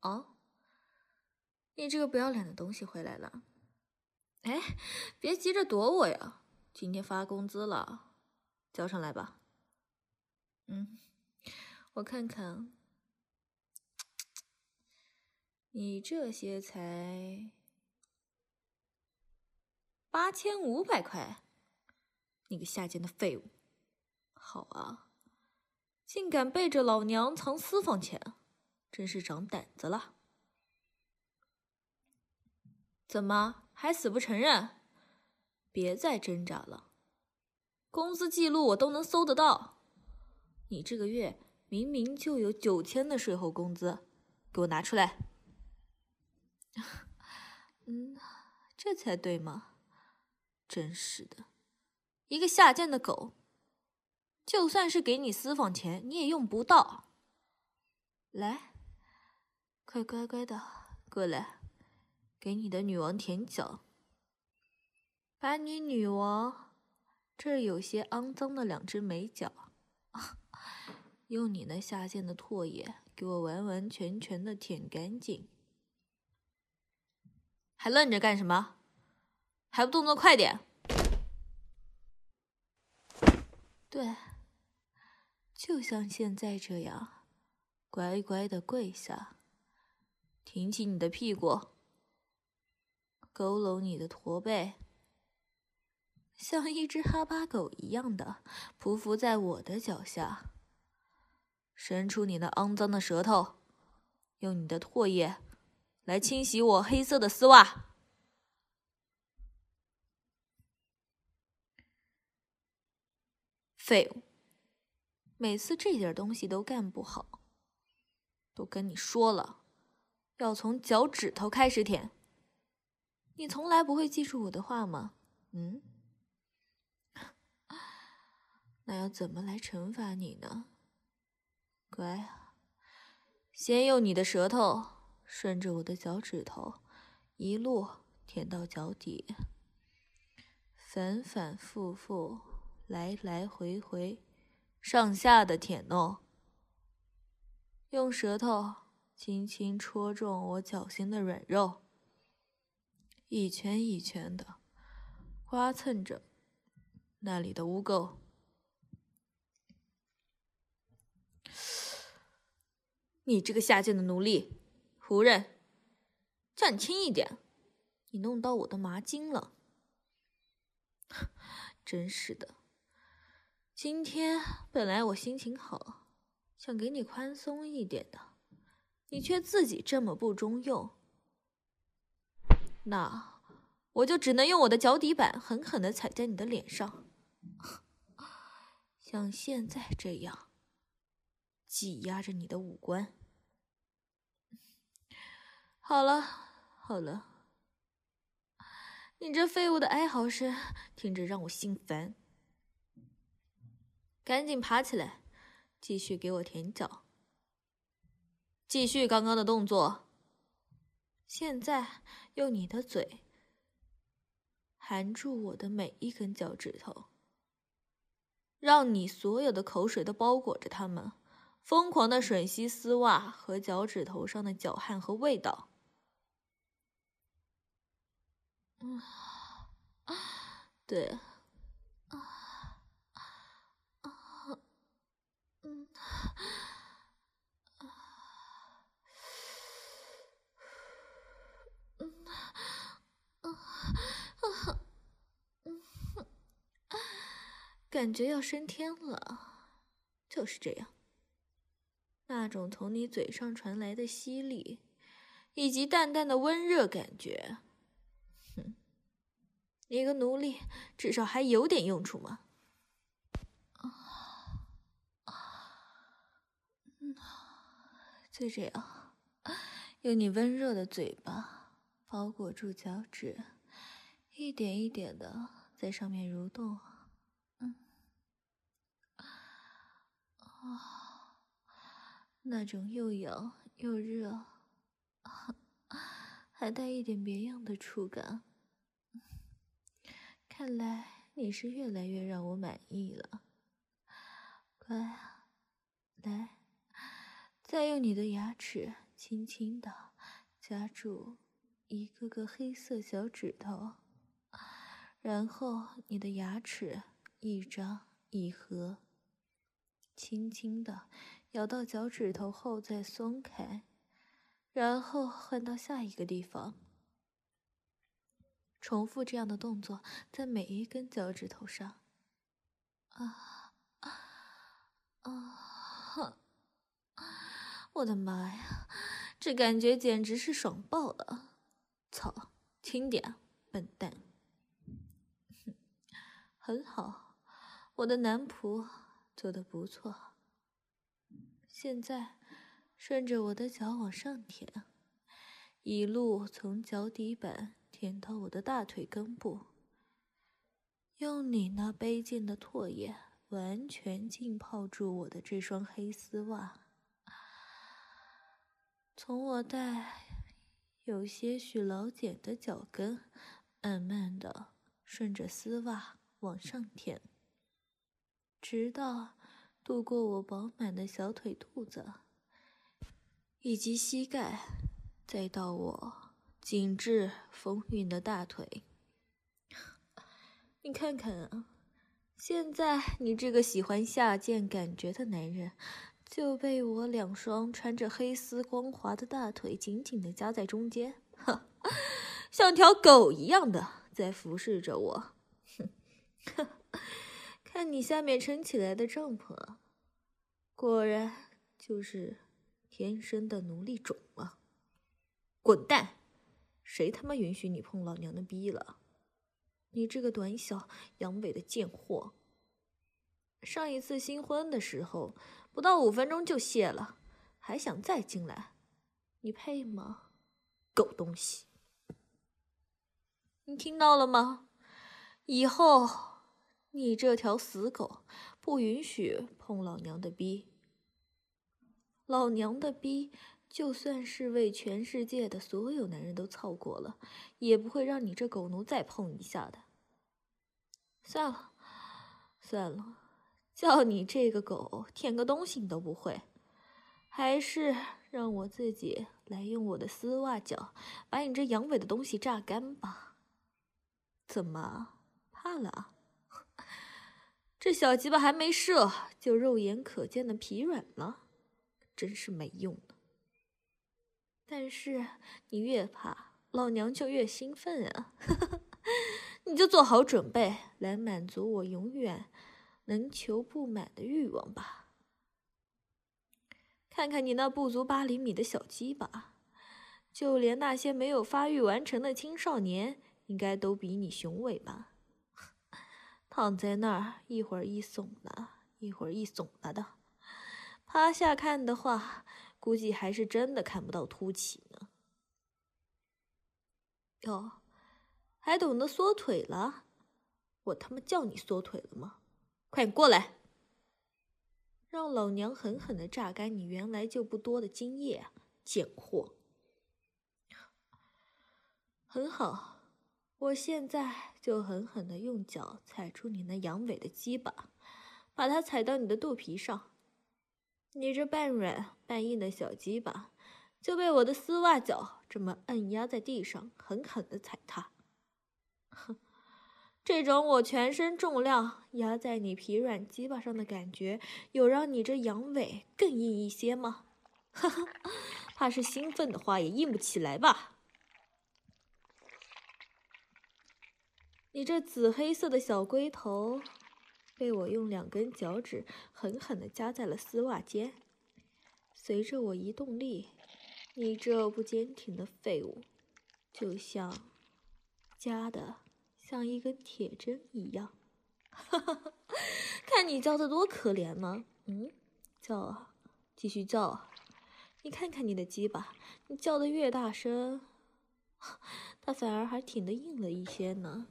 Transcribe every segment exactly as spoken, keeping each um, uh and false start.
哦，你这个不要脸的东西回来了。哎，别急着躲我呀，今天发工资了，交上来吧。嗯，我看看，你这些才八千五百块，你个下贱的废物！好啊，竟敢背着老娘藏私房钱，真是长胆子了。怎么还死不承认？别再挣扎了，工资记录我都能搜得到。你这个月明明就有九千的税后工资，给我拿出来。嗯，这才对嘛！真是的，一个下贱的狗，就算是给你私房钱，你也用不到。来，快乖乖的过来，给你的女王舔脚。把你女王这儿有些肮脏的两只美脚，用你那下贱的唾液给我完完全全的舔干净。还愣着干什么？还不动作快点！对，就像现在这样，乖乖的跪下，挺起你的屁股，佝偻你的驼背，像一只哈巴狗一样的匍匐在我的脚下，伸出你那肮脏的舌头，用你的唾液来清洗我黑色的丝袜。废物，每次这点东西都干不好。都跟你说了，要从脚趾头开始舔。你从来不会记住我的话吗？嗯？那要怎么来惩罚你呢？乖啊，先用你的舌头顺着我的脚趾头一路舔到脚底，反反复复，来来回回，上下的舔弄。用舌头轻轻戳中我脚心的软肉，一圈一圈的刮蹭着那里的污垢。你这个下贱的奴隶，胡人，叫你轻一点，你弄到我的麻筋了。真是的，今天本来我心情好，想给你宽松一点的，你却自己这么不中用，那我就只能用我的脚底板狠狠地踩在你的脸上，像现在这样挤压着你的五官。好了好了，你这废物的哀嚎声听着让我心烦，赶紧爬起来，继续给我舔脚，继续刚刚的动作。现在用你的嘴含住我的每一根脚趾头，让你所有的口水都包裹着它们，疯狂的吮吸丝袜和脚趾头上的脚汗和味道。嗯，对，啊啊，嗯，嗯，啊，嗯，感觉要升天了，就是这样。那种从你嘴上传来的吸力，以及淡淡的温热感觉，哼，你个奴隶至少还有点用处吗？啊啊，嗯，就这样，用你温热的嘴巴包裹住脚趾，一点一点的在上面蠕动。嗯，啊，那种又痒又热，还带一点别样的触感。看来你是越来越让我满意了。乖啊，来，再用你的牙齿轻轻地夹住一个个黑色小指头，然后你的牙齿一张一合，轻轻地咬到脚趾头后再松开，然后换到下一个地方，重复这样的动作在每一根脚趾头上。啊啊啊！我的妈呀，这感觉简直是爽爆了！操，轻点，笨蛋！很好，我的男仆做得不错。现在顺着我的脚往上舔，一路从脚底板舔到我的大腿根部，用你那卑贱的唾液完全浸泡住我的这双黑丝袜，从我带有些许老茧的脚跟，慢慢的顺着丝袜往上舔，直到渡过我饱满的小腿肚子，以及膝盖，再到我紧致丰腴的大腿。你看看啊，现在你这个喜欢下贱感觉的男人，就被我两双穿着黑丝光滑的大腿紧紧地夹在中间，哈，像条狗一样的在服侍着我。哼，看你下面撑起来的帐篷啊，果然就是天生的奴隶种啊！滚蛋！谁他妈允许你碰老娘的逼了？你这个短小阳痿的贱货！上一次新婚的时候，不到五分钟就泄了，还想再进来？你配吗？狗东西！你听到了吗？以后你这条死狗不允许碰老娘的逼。老娘的逼就算是为全世界的所有男人都操过了，也不会让你这狗奴再碰一下的。算了，算了，叫你这个狗舔个东西你都不会，还是让我自己来用我的丝袜脚把你这阳痿的东西榨干吧。怎么，怕了啊？这小鸡巴还没射，就肉眼可见的疲软了，真是没用的。但是你越怕，老娘就越兴奋啊！你就做好准备来满足我永远能求不满的欲望吧。看看你那不足八厘米的小鸡巴，就连那些没有发育完成的青少年应该都比你雄伟吧？躺在那儿，一会儿一耸了，一会儿一耸了的，趴下看的话，估计还是真的看不到凸起呢。哟，还懂得缩腿了？我他妈叫你缩腿了吗？快点过来，让老娘狠狠地榨干你原来就不多的精液啊，贱货！很好，我现在就狠狠地用脚踩住你那阳痿的鸡巴，把它踩到你的肚皮上。你这半软半硬的小鸡巴就被我的丝袜脚这么按压在地上，狠狠地踩踏。哼，这种我全身重量压在你疲软鸡巴上的感觉，有让你这阳痿更硬一些吗？哈哈，怕是兴奋的话也硬不起来吧？你这紫黑色的小龟头被我用两根脚趾狠狠地夹在了丝袜间，随着我一动力，你这不坚挺的废物就像夹的像一根铁针一样。哈哈哈，看你叫的多可怜呢！嗯，叫啊，继续叫啊！你看看你的鸡巴，你叫的越大声，它反而还挺得硬了一些呢。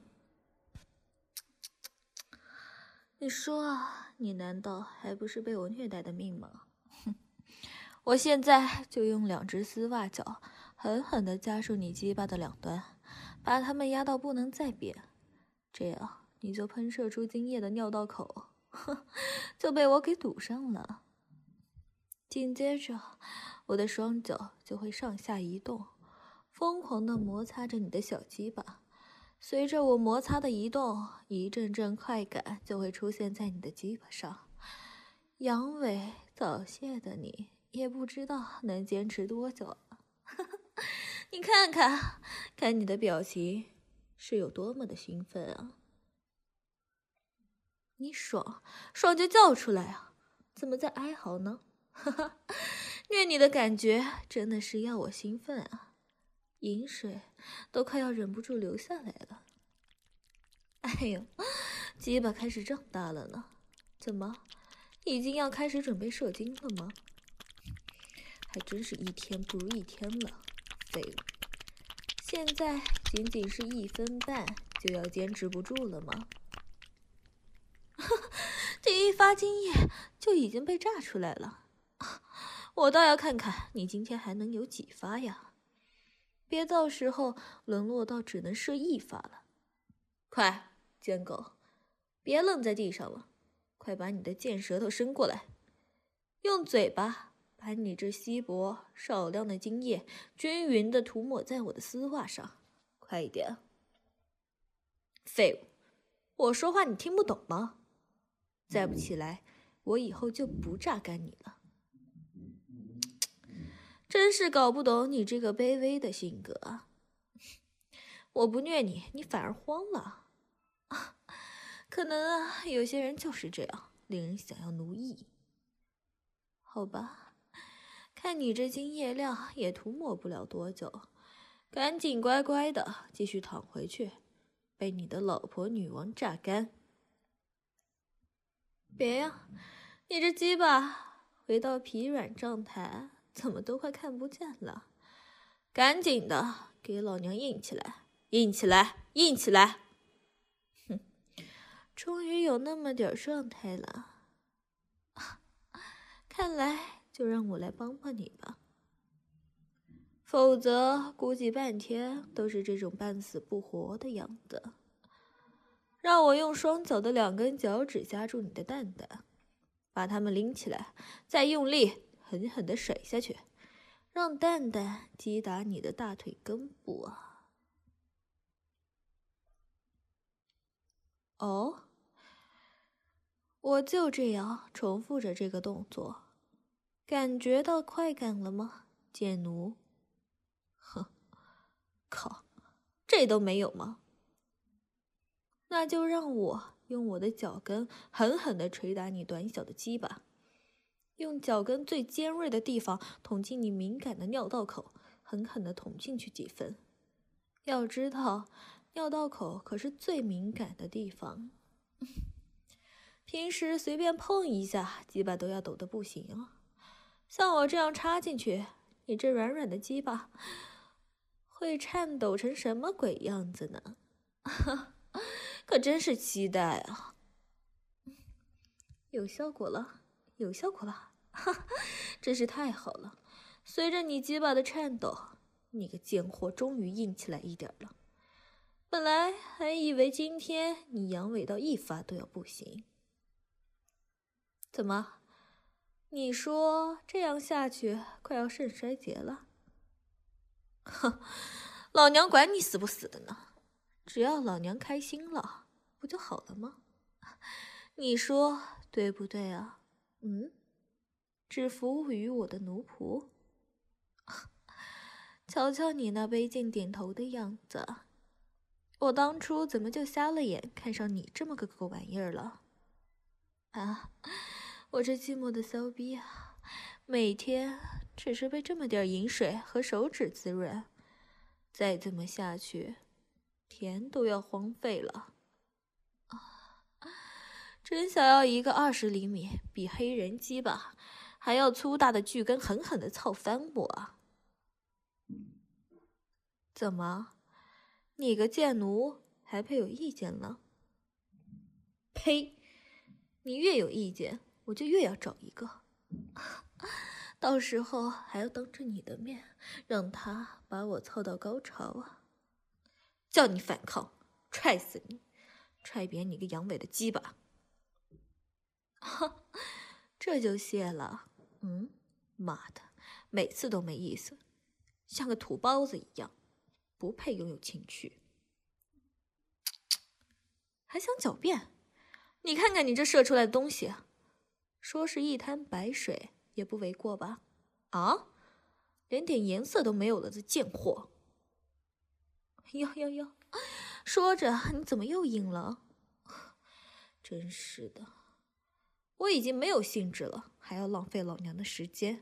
你说啊，你难道还不是被我虐待的命吗？哼，我现在就用两只丝袜脚狠狠地夹住你鸡巴的两端，把它们压到不能再扁，这样你就喷射出精液的尿道口，哼，就被我给堵上了。紧接着， 我的双脚就会上下移动，疯狂地摩擦着你的小鸡巴。随着我摩擦的移动，一阵阵快感就会出现在你的鸡巴上。阳痿早泄的你也不知道能坚持多久了。你看看，看你的表情是有多么的兴奋啊！你爽，爽就叫出来啊！怎么在哀嚎呢？哈哈，虐你的感觉真的是要我兴奋啊！饮水都快要忍不住流下来了。哎呦，鸡巴开始胀大了呢，怎么，已经要开始准备射精了吗？还真是一天不如一天了，废物！现在仅仅是一分半，就要坚持不住了吗？第一发精液就已经被炸出来了，我倒要看看你今天还能有几发呀！别到时候沦落到只能射一发了。快，贱狗，别愣在地上了，快把你的贱舌头伸过来，用嘴巴把你这稀薄少量的精液均匀地涂抹在我的丝袜上，快一点！废物，我说话你听不懂吗？再不起来，我以后就不榨干你了。真是搞不懂你这个卑微的性格啊！我不虐你，你反而慌了。可能啊，有些人就是这样，令人想要奴役。好吧，看你这精液量也涂抹不了多久，赶紧乖乖的继续躺回去，被你的老婆女王榨干。别呀，你这鸡巴回到疲软状态，怎么都快看不见了。赶紧的给老娘硬起来，硬起来，硬起来！哼，终于有那么点状态了，看来就让我来帮帮你吧，否则估计半天都是这种半死不活的样子。让我用双脚的两根脚趾夹住你的蛋蛋，把它们拎起来，再用力狠狠地甩下去，让蛋蛋击打你的大腿根部啊！哦，我就这样重复着这个动作，感觉到快感了吗，贱奴？哼，靠，这都没有吗？那就让我用我的脚跟狠狠地捶打你短小的鸡巴，用脚跟最尖锐的地方捅进你敏感的尿道口，狠狠地捅进去几分。要知道，尿道口可是最敏感的地方，平时随便碰一下，鸡巴都要抖得不行啊。像我这样插进去，你这软软的鸡巴会颤抖成什么鬼样子呢？可真是期待啊！有效果了，有效果了，哈，真是太好了！随着你鸡巴的颤抖，你个贱货终于硬起来一点了。本来还以为今天你阳痿到一发都要不行。怎么？你说这样下去快要肾衰竭了？哼，老娘管你死不死的呢！只要老娘开心了，不就好了吗？你说对不对啊？嗯，只服务于我的奴仆。瞧瞧你那卑贱点头的样子，我当初怎么就瞎了眼，看上你这么个狗玩意儿了？啊，我这寂寞的骚逼啊，每天只是被这么点饮水和手指滋润，再这么下去，田都要荒废了。真想要一个二十厘米比黑人鸡巴还要粗大的巨根狠狠地操翻我啊！怎么，你个贱奴还配有意见了？呸！你越有意见，我就越要找一个，到时候还要当着你的面让他把我操到高潮啊！叫你反抗，踹死你，踹扁你个阳痿的鸡巴！哈，这就谢了？嗯，妈的， 每次都没意思，像个土包子一样，不配拥有情趣。还想狡辩？你看看你这射出来的东西，说是一滩白水也不为过吧？啊，连点颜色都没有了的贱货！哟哟哟，说着你怎么又硬了？真是的，我已经没有兴致了，还要浪费老娘的时间。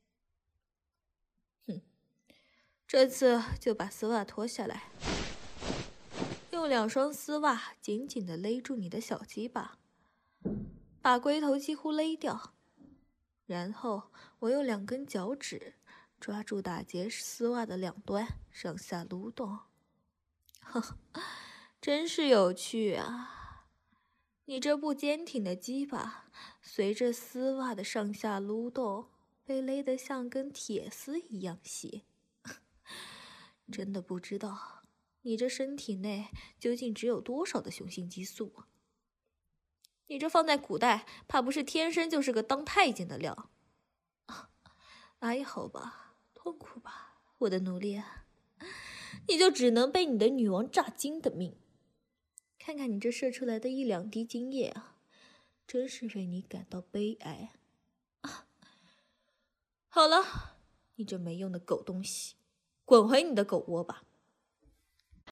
哼，这次就把丝袜脱下来，用两双丝袜紧紧地勒住你的小鸡巴，把龟头几乎勒掉。然后我用两根脚趾抓住打结丝袜的两端，上下撸动。呵呵，真是有趣啊！你这不坚挺的鸡巴，随着丝袜的上下撸动，被勒得像根铁丝一样细。真的不知道你这身体内究竟只有多少的雄性激素啊！你这放在古代，怕不是天生就是个当太监的料。哀嚎吧，痛苦吧，我的奴隶啊！你就只能被你的女王榨精的命。看看你这射出来的一两滴精液啊，真是为你感到悲哀。啊，好了，你这没用的狗东西，滚回你的狗窝吧！